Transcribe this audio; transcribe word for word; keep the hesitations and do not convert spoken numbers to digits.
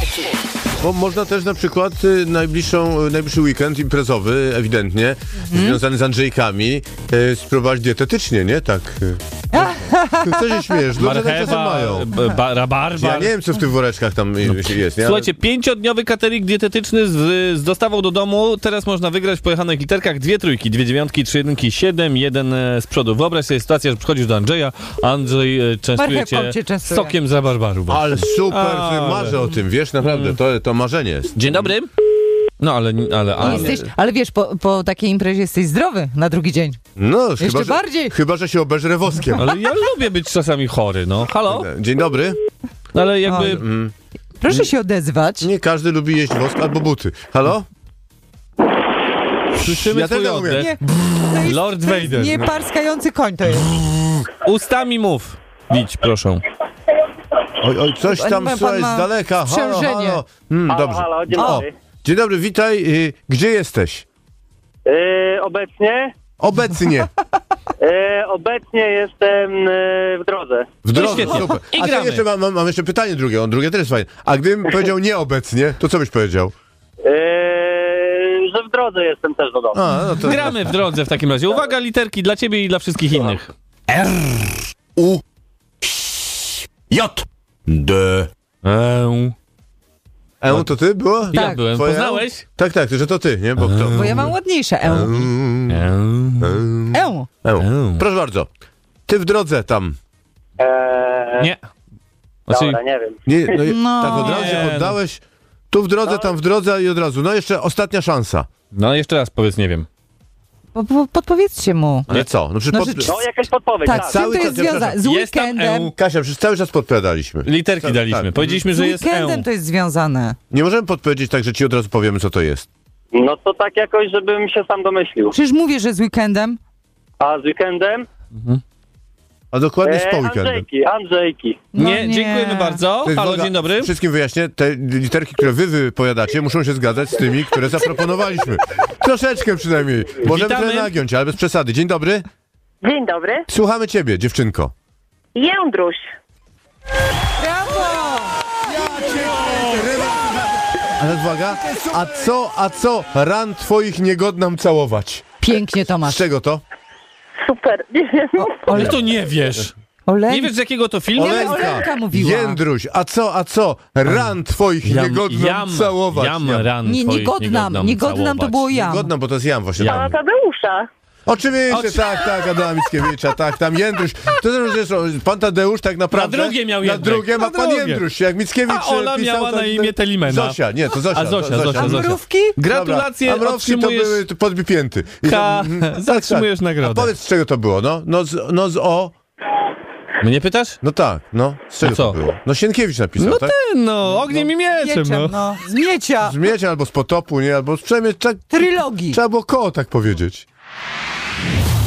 sportu. Bo można też na przykład y, najbliższą, najbliższy weekend imprezowy, ewidentnie, mhm. związany z Andrzejkami, y, spróbować dietetycznie, nie? Tak. Y. Co się śmiejesz? Ludzie tak czasem mają. Ba, rabarbar. Ja nie wiem, co w tych woreczkach tam no. jest. Nie? Słuchajcie, pięciodniowy catering dietetyczny z, z dostawą do domu. Teraz można wygrać w pojechanych literkach dwie trójki, dwie dziewiątki, trzy jedynki, siedem, jeden z przodu. Wyobraź sobie sytuację, że przychodzisz do Andrzeja, Andrzej częstuje cię sokiem z rabarbaru. Ale super, ale... marzę o tym, wiesz, naprawdę, to, to marzenie jest. Dzień dobry. No, ale... ale, ale... Jesteś, ale wiesz, po, po takiej imprezie jesteś zdrowy na drugi dzień. No, jeszcze chyba, bardziej. Że, chyba, że się obeżre woskiem. Ale ja lubię być czasami chory, no. Halo? Dzień dobry. No, ale jakby... Mm. Proszę się odezwać. Nie każdy lubi jeść wosk albo buty. Halo? Słyszymy ja twój oddech. Nie, jest, Lord Vader. Nie parskający koń to jest. Ustami mów. Widź, proszę. Oj, oj, coś tam słuchaj z daleka. Halo, halo. Mm, halo, dobrze. halo, dzień dobry. O, dzień dobry, witaj. Y, gdzie jesteś? Yy, obecnie? Obecnie. Yy, obecnie jestem yy, w drodze. W drodze, no, super. I A gramy. jeszcze mam, mam, mam jeszcze pytanie drugie, on drugie też jest fajne. A gdybym powiedział nieobecnie, to co byś powiedział? Yy, że w drodze jestem też do domu. A, no to... Gramy w drodze w takim razie. Uwaga, literki dla ciebie i dla wszystkich innych. R, U, J, D. Eł. E, to ty było? Ja Tak. byłem. Twoje Poznałeś? E? Tak, tak, że to ty, nie? Bo, kto? Bo ja mam ładniejsze. E. Eł. E. E. Proszę bardzo. Ty w drodze tam. Eee, Nie. Znaczy, Dobra, nie wiem. Nie, no, i- No. tak od razu Nie, no. oddałeś. Tu w drodze, tam w drodze i od razu. No jeszcze ostatnia szansa. no jeszcze raz powiedz, nie wiem. Po, po, podpowiedzcie mu. Ale co? No przecież No, pod... że- No, jakaś podpowiedź, Tak, tak. z czym cały to czas jest ja związane? Z Jest tam weekendem. E. Kasia, przecież cały czas podpowiadaliśmy. Literki Tak, daliśmy. tak. Powiedzieliśmy, Z że jest weekendem E. to jest związane. Nie możemy podpowiedzieć tak, że ci od razu powiemy, co to jest. No to tak jakoś, żebym się sam domyślił. Przecież mówię, że z weekendem. A z weekendem? A dokładnie z Eee, po weekendem. Andrzejki, Andrzejki. No Nie, dziękujemy bardzo. To jest Halo, uwaga, dzień dobry. Wszystkim wyjaśnię, te literki, które wy wypowiadacie, muszą się zgadzać z tymi, które zaproponowaliśmy. Troszeczkę przynajmniej. Możemy Witamy. trochę nagiąć, ale bez przesady. Dzień dobry. Dzień dobry. Słuchamy ciebie, dziewczynko. Jędruś. Brawo! Ale uwaga, a co, a co ran twoich nie godnam całować? Pięknie, Z Tomasz. czego to? Super. Nie wiem. Ale to nie wiesz. Olej. Nie wiesz, z jakiego to filmu? Ole- Olenka mówiła. Jędruś, a co, a co? Ran twoich nie godnam jam, całować. Jam Jam. ran Nie, twoich nie godnam. Nie godnam to całować. było ja. Godnam, bo to jest jam właśnie. Jam. Pana Tadeusza. Oczywiście, Oczy- tak, tak, Adama Mickiewicza, tak, tam Jędruś. To zresztą, pan Tadeusz tak naprawdę... Na drugie miał Na Jędrek. drugie ma Na pan drugie. Jędruś, jak Mickiewicz A Ola pisał, miała to- na imię Telimena. Zosia, nie, to Zosia. A Zosia, to, Zosia, A Zosia. mrówki? Gratulacje, Dobra. A mrówki to otrzymujesz... były to podbipięty. I Ka- to- zatrzymujesz nagrodę. A powiedz, z czego to było, no? No z, no z o... Mnie pytasz? No tak, no. Z czego A co? to było? No Sienkiewicz napisał, No tak? ty, no, ogniem i mieczem, Mieczem, no. no. Z miecia. Z miecia albo z potopu, nie? Albo z przynajmniej... Trzeba, Trylogii. trzeba było koło tak powiedzieć.